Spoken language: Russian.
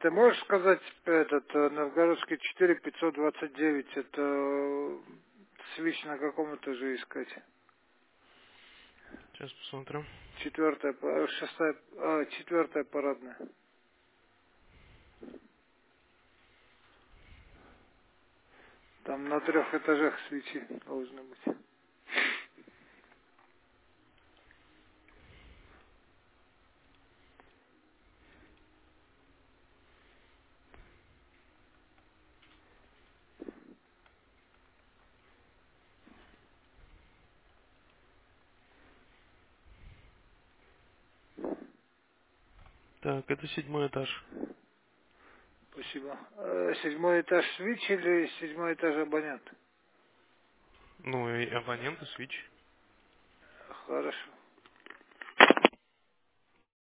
Ты можешь сказать, этот, Новгородский 4529, это свич на каком этаже искать? Сейчас посмотрю. Четвертая парадная. Там на 3 этажах свечи должны быть. Так, это 7-й этаж. Спасибо. 7 этаж свич или 7 этаж абонент? Ну и абонент и свич. Хорошо.